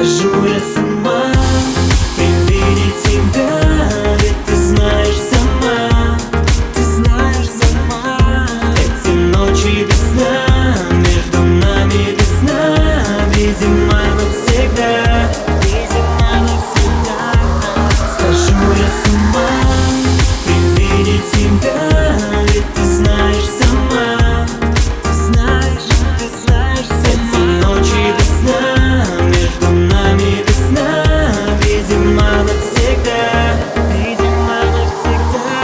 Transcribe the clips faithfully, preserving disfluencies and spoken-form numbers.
Схожу я с ума при виде тебя, ведь ты знаешь сама, ты знаешь сама. Эти ночи без сна, между нами весна, видимо навсегда, видимо навсегда. Схожу я с ума при виде тебя, ведь ты знаешь сама, ты знаешь, ты знаешь сама. Эти ночи без сна, между нами весна, видимо навсегда, видимо навсегда.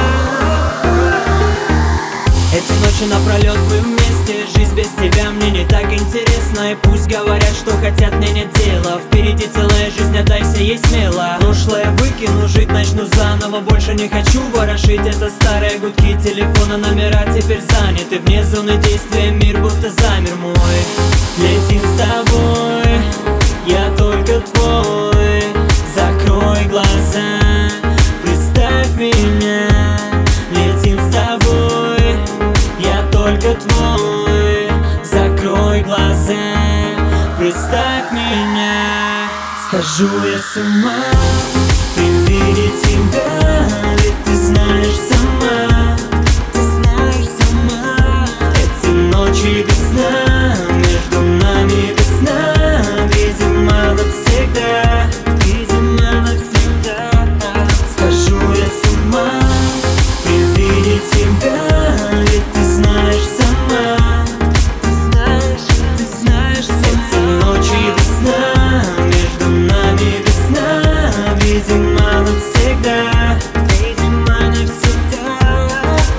Эти ночи напролет мы вместе, жизнь без тебя мне не так интересна. И пусть говорят, что хотят, мне нет дела. Впереди целая жизнь, отдайся ей смело. Прошлое выкину, жить начну заново. Больше не хочу ворошить это старые гудки телефона. Номера теперь заняты, вне зоны действия мир будто замер мой. Летим с тобой, я только твой. Закрой глаза, представь меня. Летим с тобой, я только твой. Закрой глаза, представь меня. Схожу я с ума при виде тебя, ведь ты знаешь сама, ты знаешь сама. Эти ночи без сна, между нами весна, видимо навсегда, видимо навсегда. Схожу я с ума при виде тебя, ведь ты знаешь сама, ты знаешь, ты знаешь сама. Эти ночи без сна, между нами весна, видимо навсегда, видимо навсегда.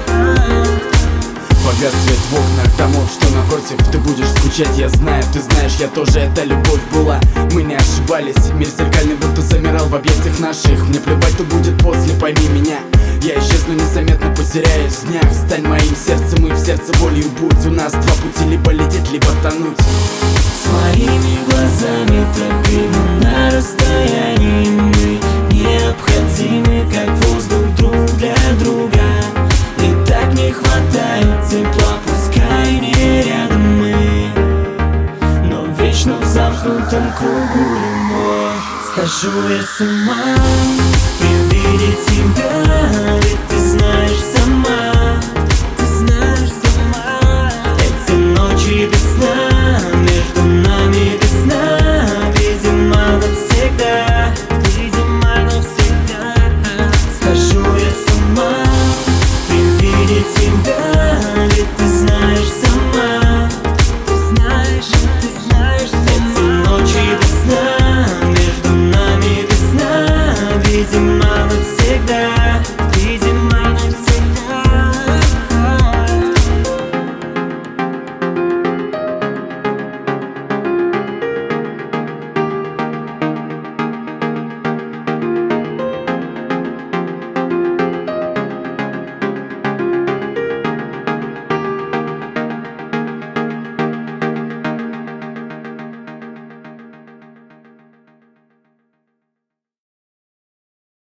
Погас свет в окнах домов, что напротив. Ты будешь скучать, я знаю, ты знаешь, я тоже, эта любовь была. Мы не ошибались, мир зеркальный будто замирал в объятиях наших. Мне плевать, что будет после, пойми меня. Я исчезну незаметно, потеряюсь в днях. Стань моим сердцем и в сердце болью будь. У нас два пути, либо лететь, либо тонуть. Своими глазами так видно на расстоянии. Мы необходимы, как воздух друг для друга. И так не хватает тепла, пускай не рядом мы, но вечно в замкнутом кругу любовь. Схожу я с ума